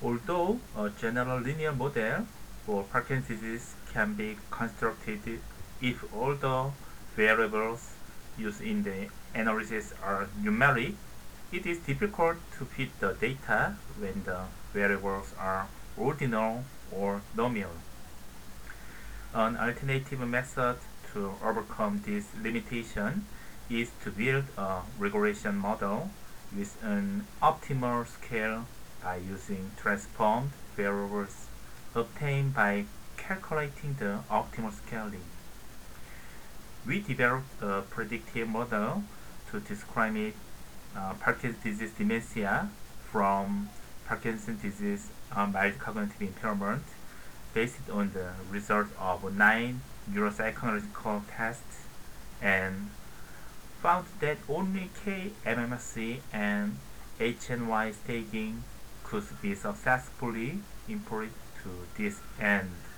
Although a general linear model for Parkinson's disease can be constructed if all the variables used in the analysis are numeric, it is difficult to fit the data when the variables are ordinal or nominal. An alternative method to overcome this limitation is to build a regression model with an optimal scale by using transformed variables obtained by calculating the optimal scaling. We developed a predictive model to describe Parkinson's disease dementia from Parkinson's disease mild cognitive impairment based on the result of 9 neuropsychological tests and found that only KMMC and HNY staging could be successfully employed to this end.